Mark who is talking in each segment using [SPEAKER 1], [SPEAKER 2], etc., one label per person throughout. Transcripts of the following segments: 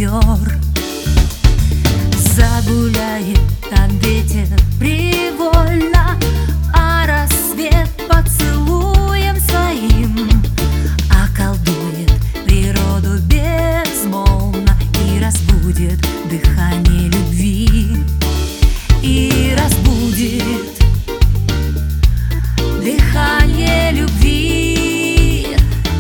[SPEAKER 1] озер. Загуляет там ветер привольно, а рассвет поцелуем своим околдует природу безмолвно и разбудит дыхание любви, и разбудит дыхание любви.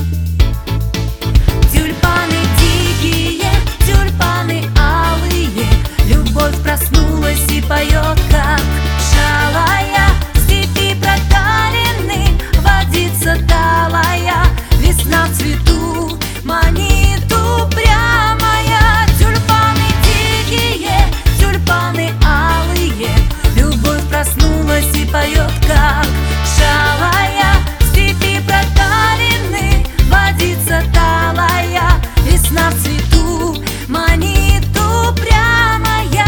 [SPEAKER 1] Тюльпаны дикие, тюльпаны алые, любовь проснулась и поет, как шалая. В степи проталины водица талая, весна в цвету манит упрямая. Тюльпаны дикие, тюльпаны алые, любовь проснулась и поет, как шалая. В степи проталины водица талая, весна в цвету манит упрямая.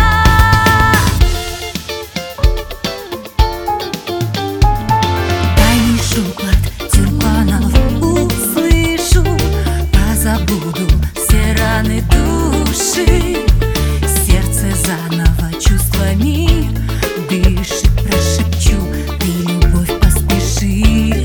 [SPEAKER 1] Тайный шепот тюльпанов услышу, позабуду все раны души. Сердце заново чувствами дышит, прошепчу: ты, любовь, поспеши.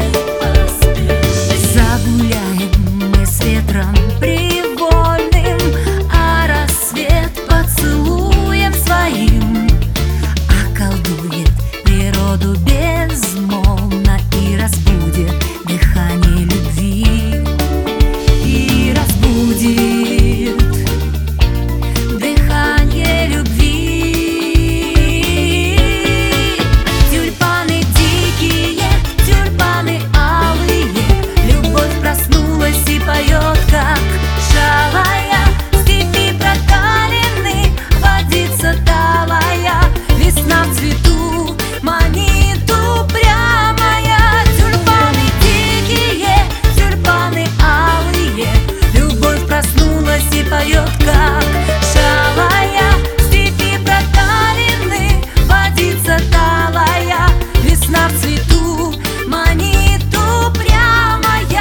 [SPEAKER 1] Загуляем мы с ветром привольным, а рассвет поцелуем своим околдует природу безмолвно и разбудит дыхание любви, и разбудит дыхание любви. Тюльпаны дикие, тюльпаны алые, любовь проснулась и поет, как шалая. В степи проталины водица талая, весна в цвету манит упрямая. Тюльпаны дикие, тюльпаны алые, любовь проснулась и поет, как шалая. В степи проталины водица талая, весна в цвету манит упрямая.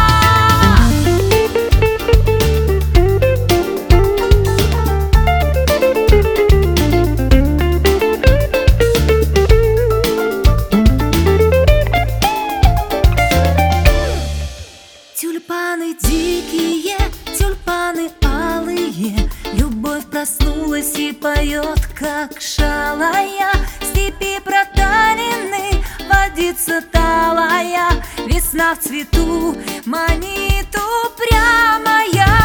[SPEAKER 1] Тюльпаны дикие, тюльпаны алые, любовь проснулась и поет, как шалая. В степи проталины водица талая, весна в цвету манит упрямая.